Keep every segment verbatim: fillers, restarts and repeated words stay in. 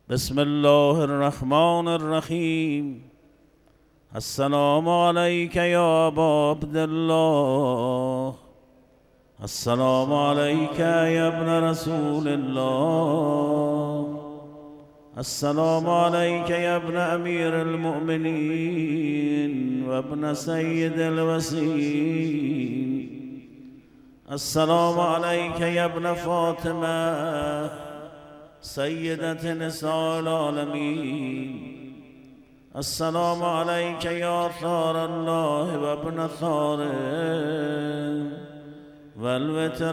بسم الله الرحمن الرحیم. السلام علیک یا ابا عبدالله، السلام علیک یا ابن رسول الله، السلام علیک یا ابن امیر المؤمنین و ابن سید الوسیم، السلام علیک یا ابن فاطمه سیدت نساء العالمین، السلام علیک یا ثار الله و ابن ثاره و الوتر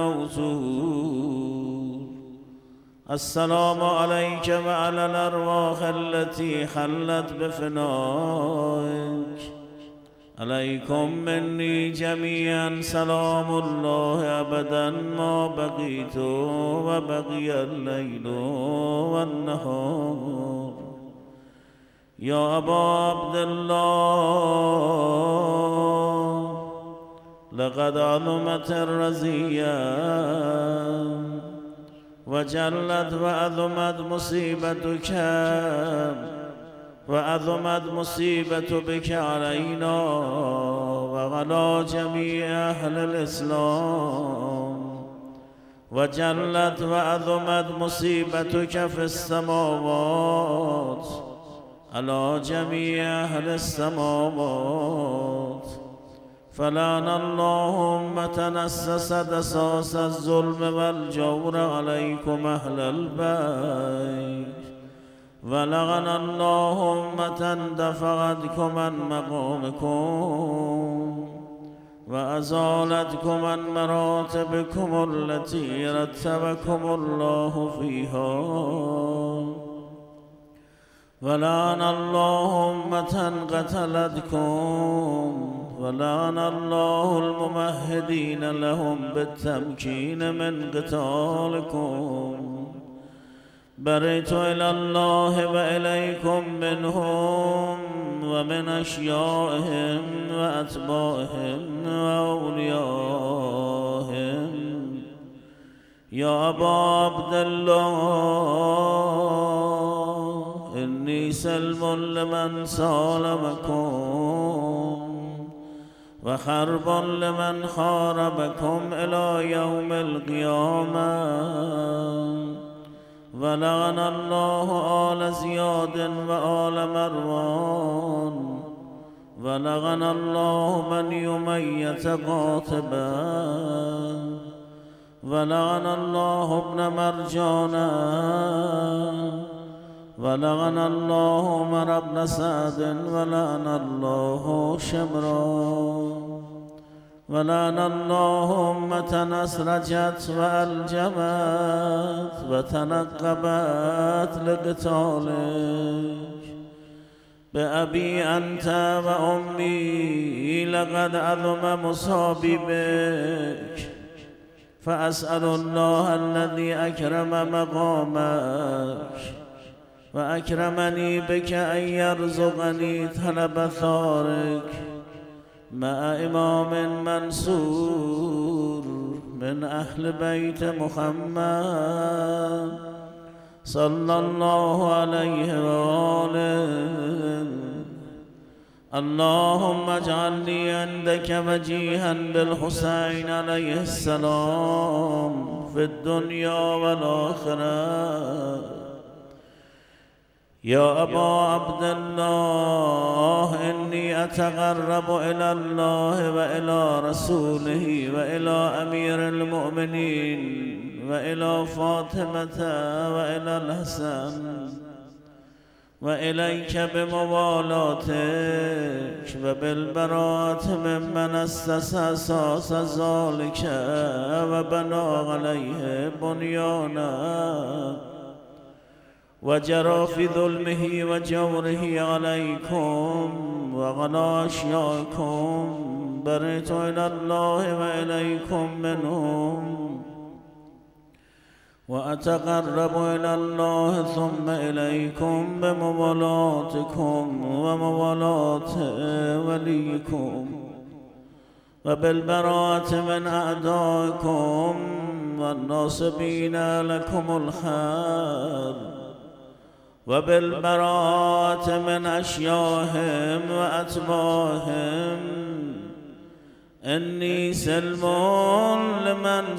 الموصول، السلام علیک و علی الارواح التي حلت بفنائک، علیکم منی جمیعا سلام الله ابدا ما بقیت و بقی اللیل و النهار. یا ابا عبدالله لقد عظمت الرزیه و جلت و عظمت مصیبتک و عظمت مصیبت بک علینا و علی جمیع اهل الاسلام و جلت و عظمت مصیبتک فی السماوات علی جمیع اهل السماوات، فلعن اللهم تنسس دساس الظلم والجور علیکم اهل البیت، ولعن اللهم تندفعتكم عن مقامكم وأزالتكم عن مراتبكم التي رتبكم الله فيها، ولعن اللهم تنقتلتكم، ولعن الله الممهدين لهم بالتمكين من قتالكم. بريت إلى الله وإليكم منهم ومن أشيائهم وأتباعهم وأوليائهم. يا أبا عبد الله إني سلم لمن سالمكم وحرب لمن حاربكم إلى يوم القيامة، ولعن الله آل زياد وآل مروان، ولعن الله من يميت قاتبا، ولعن الله ابن مرجانا، ولعن الله عمر بن سعد، ولعن الله شمرا، ولعن الله أمة أسرجت وألجمت وتنقبت لقتالك. بأبي أنت وأمي لقد عظم مصابي بك، فأسأل الله الذي أكرم مقامك وأكرمني بك أن يرزقني طلب ثارك مع إمام منصور من أهل بيت محمد صلى الله عليه وآله. اللهم اجعلني عندك وجيها بالحسين عليه السلام في الدنيا والآخرة. يا أبا عبد الله إني أتقرب إلى الله وإلى رسوله وإلى أمير المؤمنين وإلى فاطمة وإلى الحسن وإليك بموالاتك وبالبراءة ممن أسس أساس ذلك وبنى عليه بنيانا وجرى في ظلمه وجوره عليكم وعلى أشيائكم. برئت إلى الله وإليكم منهم وأتقرب إلى الله ثم إليكم بموالاتكم وموالاة وليكم وبالبراءة من أعدائكم والناصبين لكم الخير وبالبراءة من أشياهم وأتباعهم. إني سلم لمن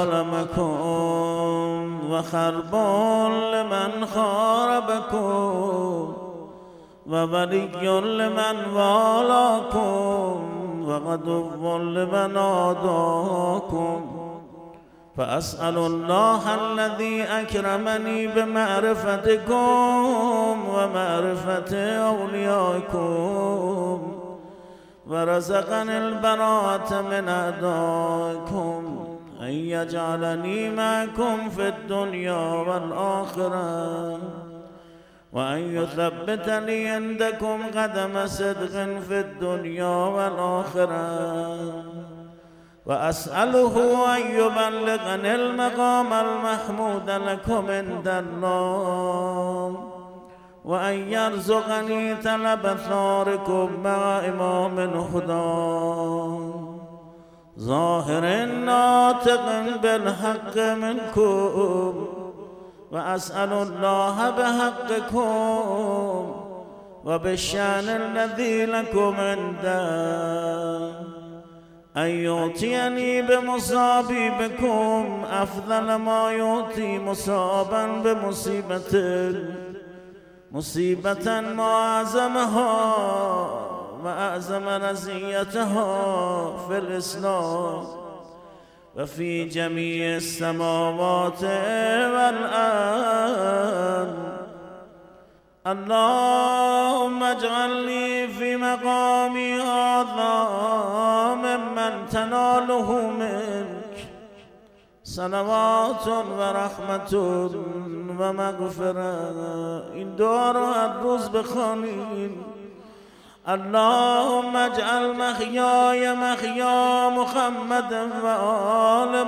سالمكم وخرب لمن خاربكم وولي لمن والاكم وغدو لمن عاداكم. فأسأل الله الذي أكرمني بمعرفتكم ومعرفة أوليائكم ورزقني البراءة من أعدائكم أن يجعلني معكم في الدنيا والآخرة وأن يثبت لي عندكم قدم صدق في الدنيا والآخرة. وأسأله أن يبلغني المقام المحمود لكم عند الله وأن يرزقني طلب ثاركم مع إمام الهدى ظاهر ناطق بالحق منكم. وأسأل الله بحقكم وبالشأن الذي لكم عنده أن يعطيني بمصابي بكم أفضل ما يعطي مصابا بمصيبة مصيبة معظمها وأعظم رزيتها في الإسلام وفي جميع السماوات والأرض. اللهم اجعلني في مقامي هذا ممن تناله منك صلوات ورحمة ومغفرة. این دعا رو هر روز بخوانید. اللهم اجعل محیای محیا محمد و آل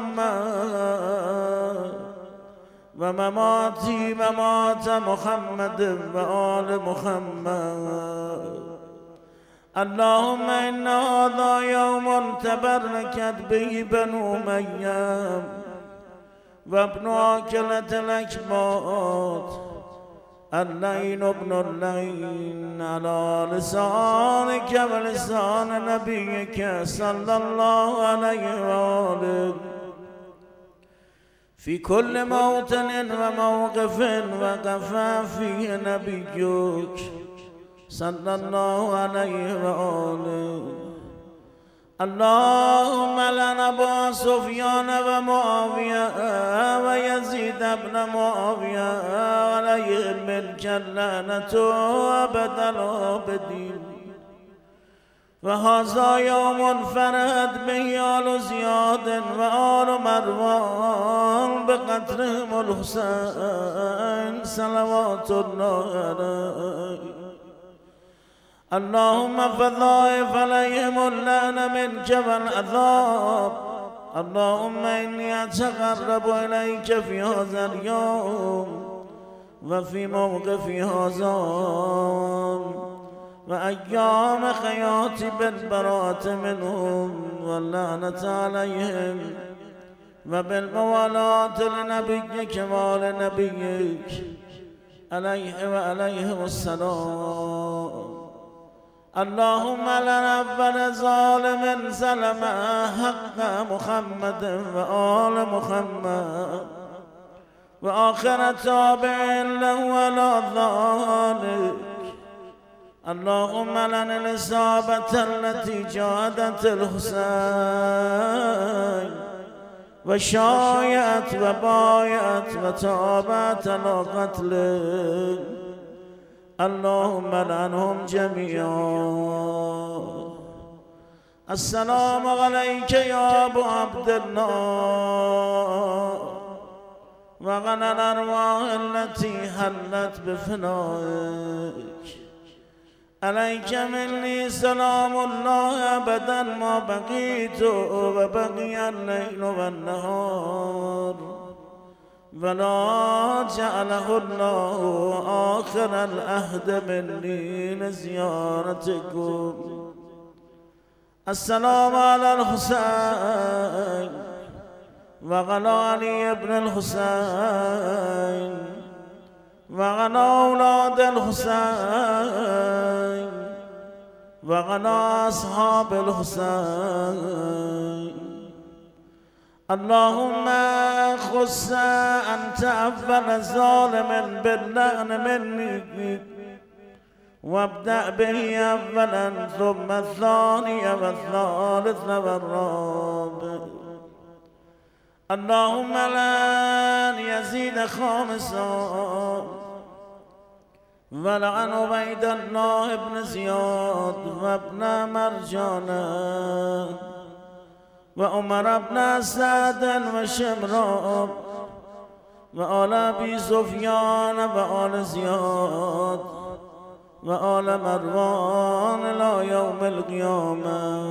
محمد و مماتی ممات محمد و آل محمد. اللهم إن هذا يوم تبركت به بنو مريم وابن آكلة الأكباد اللين ابن اللين على لسانك ولسان نبيك صلى الله عليه وآله في كل موطن وموقف وقف فيه نبيك صلى الله عليه وآله. اللهم لنا أبا سفيان ومعاوية ويزيد بن معاوية عليهم الجلانة أبد الآبدين. وهذا يوم فرد به آل زياد وآل مروان بقتلهم الحسين صلوات الله عليه. اللهم فضائف عليهم اللعن منك والعذاب. اللهم إني أتقرب إليك في هذا اليوم وفي موقف هذا وأيام حياتي بالبراءة منهم واللعنة عليهم وبالموالاة لنبيك وآل نبيك عليه وعليهم السلام. اللهم لنا أول ظالم سلم حق محمد وآل محمد وآخر تابع له ولا ذلك. اللهم لنا الإصابة التي جادت الحسين وشايعت وبايعت وتابت على قتله. اللهم لعنهم جميعا. السلام عليك يا أبو عبد الله وغنى الأرواح التي حلت بفنائك. عليك مني سلام الله أبدا ما بقيت وبقي الليل والنهار ولا جعله الله آخر العهد مني لزيارتكم. السلام على الحسين وعلى علي بن الحسين وغنا أولاد الحسين وغنا أصحاب الحسين اللهم خص أنت أول ظالم باللعن مني وابدأ به أولا ثم الثاني والثالث والرابع اللهم لن يزيد خامسا ولعن عبيد الله بن زياد وابن مرجانا وعمر بن سعد وشمران وآل أبي سفيان وآل زياد وآل مروان إلى يوم القيامة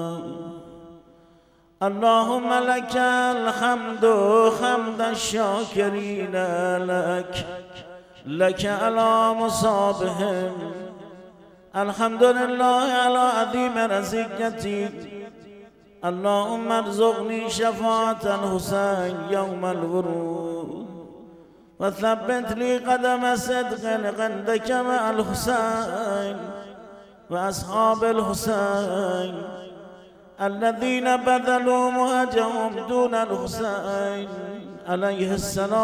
اللهم لك الحمد حمد الشاكرين لك لك على مصابهم الحمد لله على عظيم رزقتي اللهم ارزقني شفاعة الحسين يوم الورود وثبت لي قدم صدق عندك مع الحسين وأصحاب الحسين الذين بذلوا مهجهم دون الحسين عليه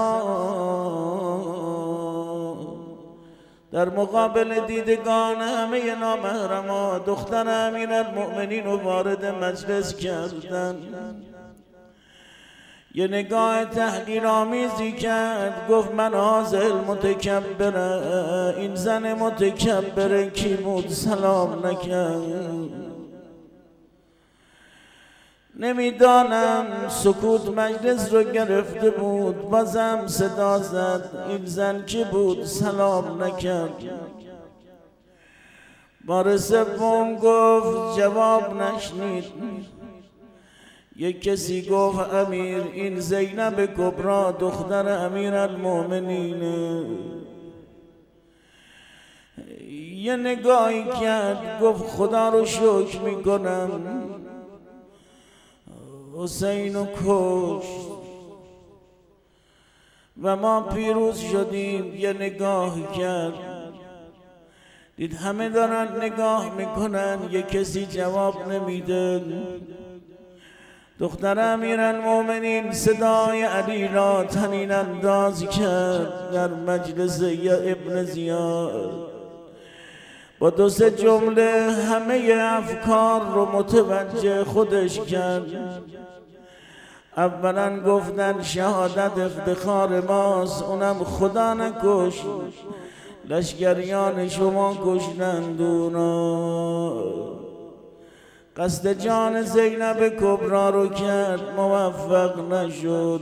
السلام در مقابل دیدگان همه نامحرما دختر امیر المؤمنین و وارد مجلس کردن یه نگاه تحقیرآمیزی کرد گفت من حاضر متکبره این زن متکبره کی بود سلام نکرد نمیدانم سکوت مجلس رو گرفته بود بازم صدا زد این زن کی بود سلام نکرد بار سوم گفت جواب نشنید یک کسی گفت امیر این زینب کبرا دختر امیر المؤمنینه یه نگاهی کرد گفت خدا رو شکر میکنم حسین و کشت و ما پیروز شدیم یه نگاه کرد دید همه دارن نگاه میکنن یه کسی جواب نمیده دختر امیرالمومنین صدای علی را طنین انداز کرد در مجلس یا ابن زیاد با دو سه جمله همه افکار رو متوجه خودش کرد اولا گفتن شهادت افتخار ماست اونم خدا نکش لشکریان شما کشتند اونا قصد جان زینب کبرا رو کرد موفق نشد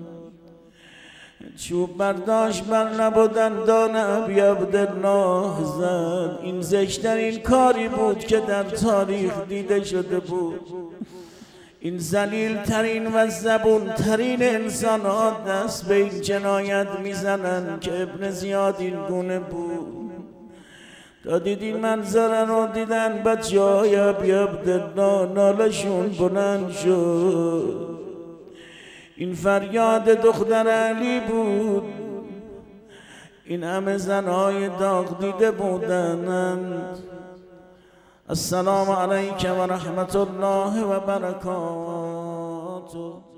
چوب برداشت بر لب و دندان ابی عبدالله زد این زشترین کاری بود که در تاریخ دیده شده بود این ذلیل ترین و زبون ترین انسان ها دست به این جنایت میزنن که ابن زیاد این گونه بود تا دیدین منظره رو دیدن بچه های ابی عبدالله نالشون بلند شد این فریاد دختر علی بود این همه زنهای داغ دیده بودند السلام علیکم و رحمت الله و برکاته